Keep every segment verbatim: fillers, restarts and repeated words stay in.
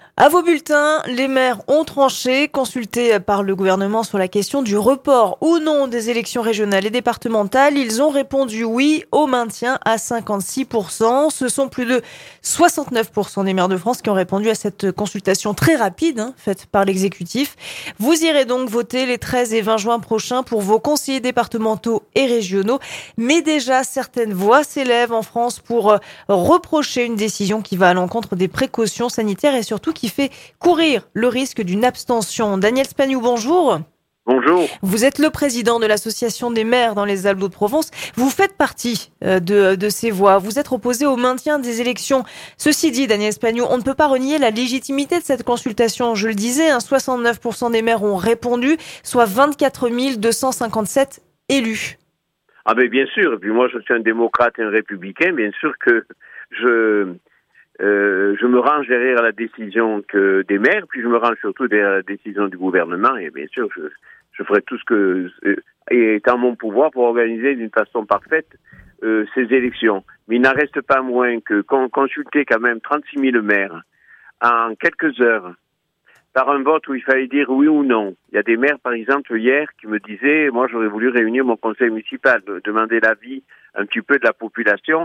À vos bulletins, les maires ont tranché, consultés par le gouvernement sur la question du report ou non des élections régionales et départementales. Ils ont répondu oui au maintien à cinquante-six pour cent. Ce sont plus de soixante-neuf pour cent des maires de France qui ont répondu à cette consultation très rapide hein, faite par l'exécutif. Vous irez donc voter les treize et vingt juin prochains pour vos conseillers départementaux et régionaux. Mais déjà, certaines voix s'élèvent en France pour reprocher une décision qui va à l'encontre des précautions sanitaires et surtout qui fait courir le risque d'une abstention. Daniel Spagnou, bonjour. Bonjour. Vous êtes le président de l'association des maires dans les Alpes-de-Provence. Vous faites partie de, de ces voix. Vous êtes opposé au maintien des élections. Ceci dit, Daniel Spagnou, on ne peut pas renier la légitimité de cette consultation. Je le disais, hein, soixante-neuf pour cent des maires ont répondu, soit vingt-quatre mille deux cent cinquante-sept élus. Ah ben bien sûr. Et puis moi, je suis un démocrate et un républicain. Bien sûr que je... Euh, je me range derrière la décision que des maires, puis je me range surtout derrière la décision du gouvernement, et bien sûr, je, je ferai tout ce que est en mon pouvoir pour organiser d'une façon parfaite euh, ces élections. Mais il n'en reste pas moins que qu'on consultait quand même trente-six mille maires en quelques heures par un vote où il fallait dire oui ou non. Il y a des maires, par exemple, hier, qui me disaient, moi j'aurais voulu réunir mon conseil municipal, demander l'avis un petit peu de la population.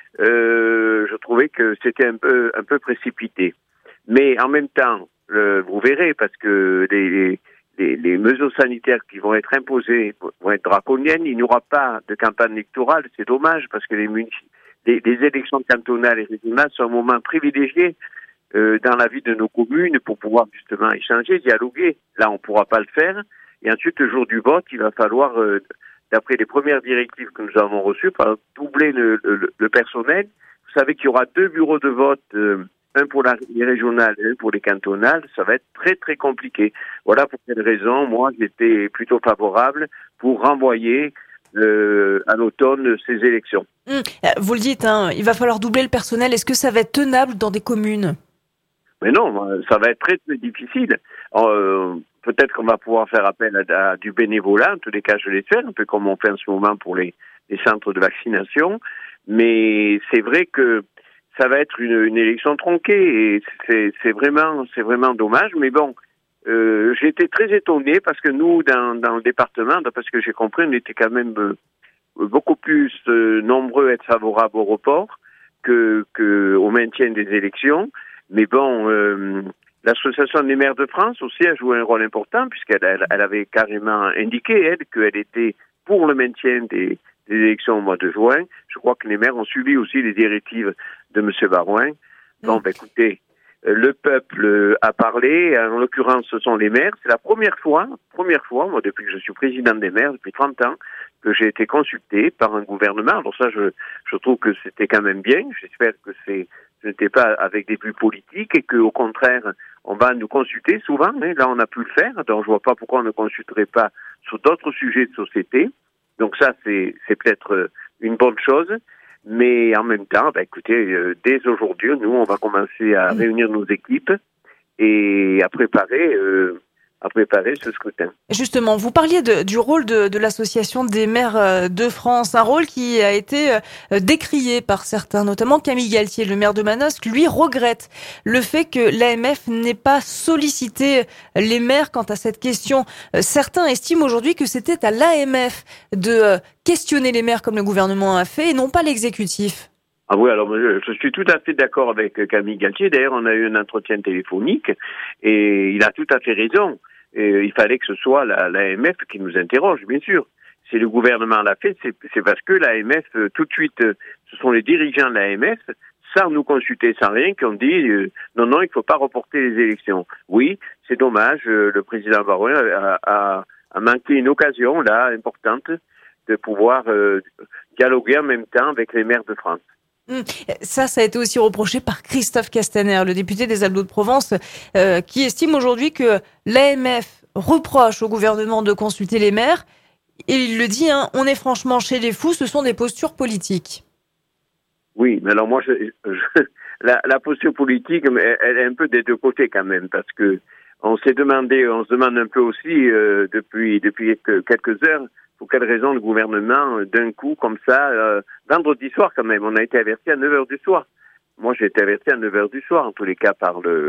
Euh, je trouvais que c'était un peu un peu précipité. Mais en même temps, le, vous verrez, parce que les, les, les mesures sanitaires qui vont être imposées vont être draconiennes. Il n'y aura pas de campagne électorale. C'est dommage, parce que les, les, les élections cantonales et régionales sont un moment privilégié euh, dans la vie de nos communes pour pouvoir justement échanger, dialoguer. Là, on ne pourra pas le faire. Et ensuite, le jour du vote, il va falloir... Euh, d'après les premières directives que nous avons reçues, par doubler le, le, le personnel. Vous savez qu'il y aura deux bureaux de vote, euh, un pour la, les régionales et un pour les cantonales. Ça va être très, très compliqué. Voilà pour quelle raison, moi, j'étais plutôt favorable pour renvoyer euh, à l'automne ces élections. Mmh. Vous le dites, hein, il va falloir doubler le personnel. Est-ce que ça va être tenable dans des communes ? Mais non, ça va être très, très difficile. Euh, Peut-être qu'on va pouvoir faire appel à, à du bénévolat, en tous les cas je l'espère, un peu comme on fait en ce moment pour les, les centres de vaccination. Mais c'est vrai que ça va être une, une élection tronquée et c'est, c'est vraiment, c'est vraiment dommage. Mais bon, euh, j'ai été très étonné parce que nous, dans, dans le département, parce que j'ai compris, on était quand même euh, beaucoup plus euh, nombreux à être favorables au report que, que au maintien des élections. Mais bon. Euh, L'Association des maires de France aussi a joué un rôle important puisqu'elle elle, elle avait carrément indiqué, elle, qu'elle était pour le maintien des, des élections au mois de juin. Je crois que les maires ont suivi aussi les directives de M. Barouin. Bon, ben, écoutez, le peuple a parlé, en l'occurrence ce sont les maires. C'est la première fois, première fois, moi depuis que je suis président des maires, depuis trente ans, que j'ai été consulté par un gouvernement. Alors ça, je, je trouve que c'était quand même bien. J'espère que c'est, ce n'était pas avec des buts politiques et qu'au contraire, on va nous consulter souvent. Hein. Là, on a pu le faire. Donc, je vois pas pourquoi on ne consulterait pas sur d'autres sujets de société. Donc ça, c'est, c'est peut-être une bonne chose. Mais en même temps, bah, écoutez, euh, dès aujourd'hui, nous, on va commencer à réunir nos équipes et à préparer, euh, à préparer ce scrutin. Justement, vous parliez de, du rôle de, de l'association des maires de France, un rôle qui a été décrié par certains, notamment Camille Galtier, le maire de Manosque, lui regrette le fait que l'A M F n'ait pas sollicité les maires quant à cette question. Certains estiment aujourd'hui que c'était à l'A M F de questionner les maires comme le gouvernement a fait et non pas l'exécutif. Ah oui, alors je, je suis tout à fait d'accord avec Camille Galtier. D'ailleurs, on a eu un entretien téléphonique et il a tout à fait raison. Et il fallait que ce soit la, l'A M F qui nous interroge, bien sûr. Si le gouvernement l'a fait, c'est, c'est parce que l'A M F, tout de suite, ce sont les dirigeants de l'A M F, sans nous consulter, sans rien, qui ont dit euh, non, non, il ne faut pas reporter les élections. Oui, c'est dommage, euh, le président Barouin a, a, a manqué une occasion, là, importante, de pouvoir euh, dialoguer en même temps avec les maires de France. Ça, ça a été aussi reproché par Christophe Castaner, le député des Alpes-de-Provence, euh, qui estime aujourd'hui que l'A M F reproche au gouvernement de consulter les maires. Et il le dit, hein, on est franchement chez les fous, ce sont des postures politiques. Oui, mais alors moi, je, je, la, la posture politique, elle, elle est un peu des deux côtés quand même, parce que on s'est demandé, on se demande un peu aussi euh, depuis depuis quelques heures. Pour quelle raison le gouvernement, d'un coup, comme ça, euh, vendredi soir quand même, on a été averti à neuf heures du soir. Moi, j'ai été averti à neuf heures du soir, en tous les cas, par le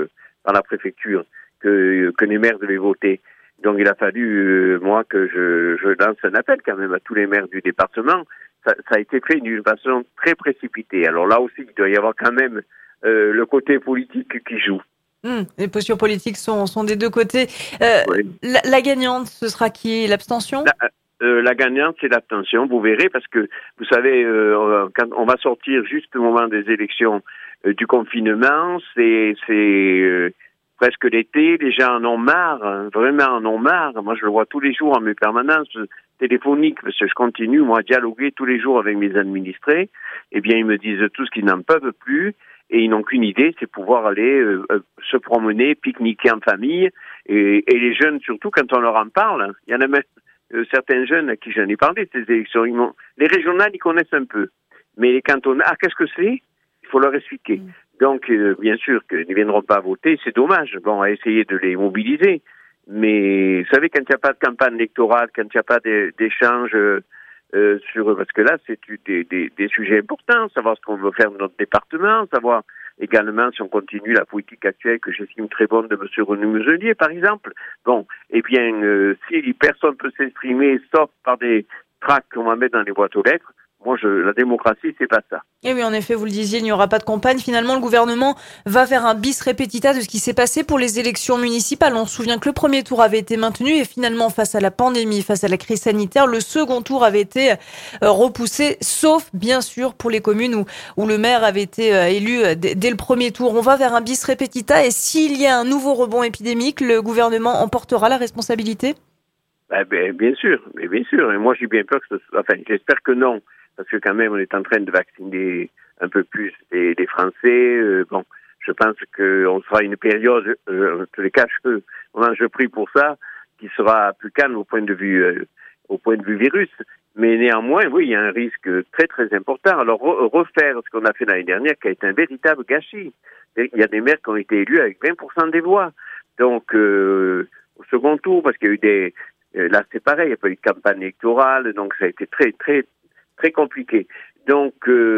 par la préfecture que, que les maires devaient voter. Donc il a fallu, euh, moi, que je, je lance un appel quand même à tous les maires du département. Ça, ça a été fait d'une façon très précipitée. Alors là aussi, il doit y avoir quand même euh, le côté politique qui joue. Mmh, les postures politiques sont, sont des deux côtés. Euh, Oui. la, la gagnante, ce sera qui? L'abstention? La, euh, la gagnante, c'est l'abstention. Vous verrez, parce que, vous savez, euh, quand on va sortir juste au moment des élections euh, du confinement, c'est... c'est euh, presque l'été, les gens en ont marre, hein, vraiment en ont marre. Moi, je le vois tous les jours en mes permanences téléphoniques, parce que je continue, moi, à dialoguer tous les jours avec mes administrés. Eh bien, ils me disent tout ce qu'ils n'en peuvent plus, et ils n'ont qu'une idée, c'est pouvoir aller euh, se promener, pique-niquer en famille, et, et les jeunes, surtout, quand on leur en parle, il y en a même euh, certains jeunes à qui j'en ai parlé de ces élections. Ils m'ont... Les régionales, ils connaissent un peu, mais les cantonales, ah, qu'est-ce que c'est? Il faut leur expliquer. Mmh. Donc, euh, bien sûr qu'ils ne viendront pas voter, c'est dommage. Bon, on va essayer de les mobiliser. Mais, vous savez, quand il n'y a pas de campagne électorale, quand il n'y a pas d'échange euh, sur... Parce que là, c'est des, des, des sujets importants, savoir ce qu'on veut faire dans notre département, savoir également si on continue la politique actuelle que j'estime très bonne de M. René Muselier, par exemple. Bon, eh bien, euh, si personne ne peut s'exprimer, sauf par des tracts qu'on va mettre dans les boîtes aux lettres, moi, je, la démocratie, c'est pas ça. Et oui, en effet, vous le disiez, il n'y aura pas de campagne. Finalement, le gouvernement va faire un bis repetita de ce qui s'est passé pour les élections municipales. On se souvient que le premier tour avait été maintenu et finalement, face à la pandémie, face à la crise sanitaire, le second tour avait été repoussé, sauf, bien sûr, pour les communes où, où le maire avait été élu dès, dès le premier tour. On va vers un bis repetita et s'il y a un nouveau rebond épidémique, le gouvernement en portera la responsabilité? Ben, ben, bien sûr, mais bien sûr. Et moi, j'ai bien peur que ce soit... Enfin, j'espère que non. Parce que quand même, on est en train de vacciner un peu plus les, les Français. Euh, bon, je pense qu'on sera une période, euh, en tous les cas, je, je prie pour ça, qui sera plus calme au point de vue, euh, au point de vue virus. Mais néanmoins, oui, il y a un risque très très important. Alors re- refaire ce qu'on a fait l'année dernière, qui a été un véritable gâchis. Il y a des maires qui ont été élus avec vingt pour cent des voix. Donc euh, au second tour, parce qu'il y a eu des, euh, là c'est pareil, il n'y a pas eu de campagne électorale, donc ça a été très très très compliqué. Donc,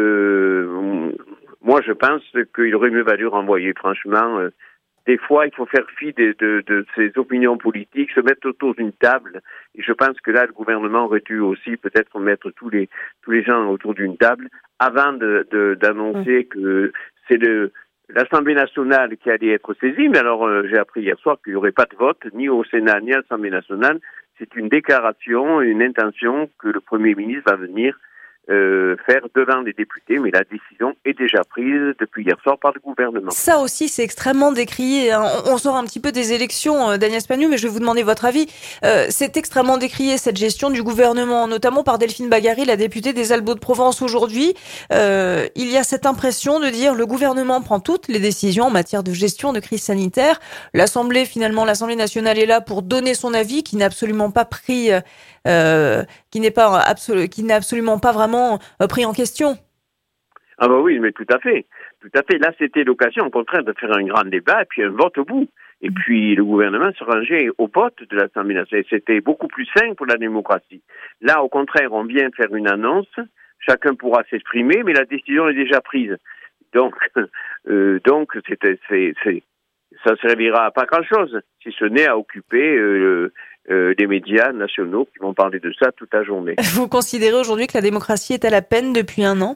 euh, moi, je pense qu'il aurait mieux valu renvoyer, franchement. Euh, des fois, il faut faire fi de, de, de ses opinions politiques, se mettre autour d'une table. Et je pense que là, le gouvernement aurait dû aussi peut-être mettre tous les tous les gens autour d'une table avant de, de, d'annoncer mmh. que c'est le l'Assemblée nationale qui allait être saisie. Mais alors, euh, j'ai appris hier soir qu'il n'y aurait pas de vote, ni au Sénat, ni à l'Assemblée nationale. C'est une déclaration, une intention que le Premier ministre va venir euh, faire devant les députés, mais la décision est déjà prise depuis hier soir par le gouvernement. Ça aussi, c'est extrêmement décrié. On, on sort un petit peu des élections euh, d'Agnès Pannier, mais je vais vous demander votre avis. Euh, c'est extrêmement décrié, cette gestion du gouvernement, notamment par Delphine Bagary, la députée des Alpes-de-Provence aujourd'hui. Euh, il y a cette impression de dire le gouvernement prend toutes les décisions en matière de gestion de crise sanitaire. L'Assemblée, finalement, l'Assemblée nationale est là pour donner son avis, qui n'a absolument pas pris, euh, qui n'est pas absolu, qui n'est absolument pas vraiment pris en question. Ah bah oui, mais tout à fait. Tout à fait. Là, c'était l'occasion, au contraire, de faire un grand débat et puis un vote au bout. Et puis, le gouvernement se rangeait au vote de l'Assemblée nationale. C'était beaucoup plus sain pour la démocratie. Là, au contraire, on vient faire une annonce. Chacun pourra s'exprimer, mais la décision est déjà prise. Donc, euh, donc, c'était, c'est, c'est, ça ne servira à pas grand-chose, si ce n'est à occuper euh, euh, les médias nationaux qui vont parler de ça toute la journée. Vous considérez aujourd'hui que la démocratie est à la peine depuis un an ?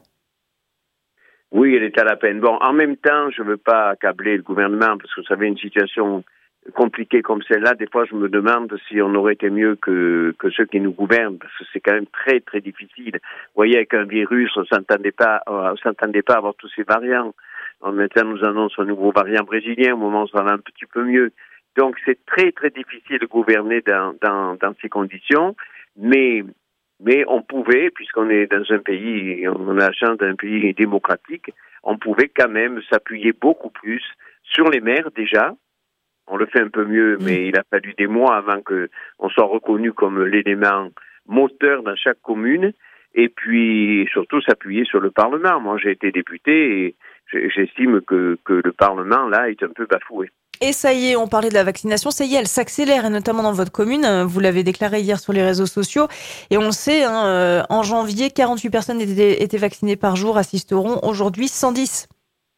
Oui, elle est à la peine. Bon, en même temps, je ne veux pas accabler le gouvernement, parce que vous savez, une situation compliquée comme celle-là, des fois, je me demande si on aurait été mieux que, que ceux qui nous gouvernent, parce que c'est quand même très, très difficile. Vous voyez, avec un virus, on s'entendait pas, on s'entendait pas à avoir tous ces variants. En même temps, nous annonce un nouveau variant brésilien, au moment où ça va un petit peu mieux. Donc, c'est très, très difficile de gouverner dans, dans, dans ces conditions, mais, mais on pouvait, puisqu'on est dans un pays, on a la chance d'un pays démocratique, on pouvait quand même s'appuyer beaucoup plus sur les maires, déjà. On le fait un peu mieux, mais il a fallu des mois avant qu'on soit reconnu comme l'élément moteur dans chaque commune, et puis surtout s'appuyer sur le Parlement. Moi, j'ai été député et j'estime que, que le Parlement, là, est un peu bafoué. Et ça y est, on parlait de la vaccination, ça y est, elle s'accélère, et notamment dans votre commune. Vous l'avez déclaré hier sur les réseaux sociaux. Et on le sait, hein, en janvier, quarante-huit personnes étaient, étaient vaccinées par jour, assisteront aujourd'hui cent dix.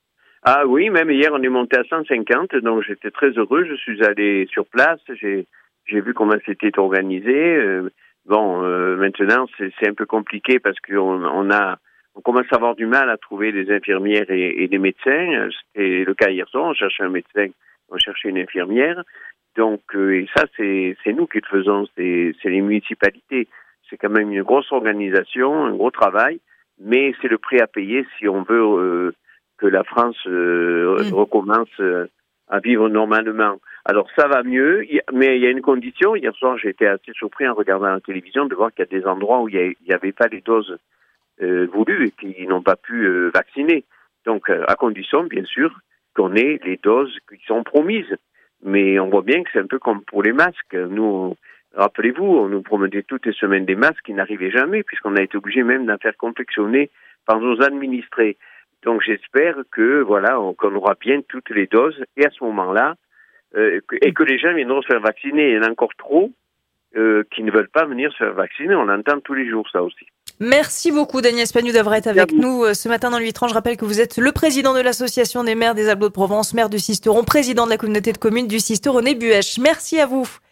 Ah oui, même hier, on est monté à cent cinquante, donc j'étais très heureux. Je suis allé sur place, j'ai j'ai vu comment c'était organisé. Euh, bon, euh, maintenant, c'est c'est un peu compliqué parce qu'on on a on commence à avoir du mal à trouver des infirmières et, et des médecins. C'était le cas hier soir, on cherchait un médecin, on cherchait une infirmière. Donc, euh, et ça, c'est c'est nous qui le faisons, c'est c'est les municipalités. C'est quand même une grosse organisation, un gros travail, mais c'est le prix à payer si on veut euh, que la France euh, mmh. recommence euh, à vivre normalement. Alors ça va mieux, mais il y a une condition. Hier soir, j'ai été assez surpris en regardant la télévision de voir qu'il y a des endroits où il n'y avait pas les doses euh, voulues et qui n'ont pas pu euh, vacciner. Donc, euh, à condition, bien sûr, qu'on ait les doses qui sont promises. Mais on voit bien que c'est un peu comme pour les masques. Nous, rappelez-vous, on nous promettait toutes les semaines des masques qui n'arrivaient jamais, puisqu'on a été obligé même d'en faire confectionner par nos administrés. Donc j'espère que voilà, on, qu'on aura bien toutes les doses, et à ce moment-là, euh, que, et que les gens viendront se faire vacciner. Il y en a encore trop euh, qui ne veulent pas venir se faire vacciner. On l'entend tous les jours, ça aussi. Merci beaucoup, Daniel Espagnoux, d'avoir été avec nous ce matin dans l'Huit trente. Je rappelle que vous êtes le président de l'association des maires des Alpes de Provence, maire du Sisteron, président de la communauté de communes du Sisteron et Buèche. Merci à vous.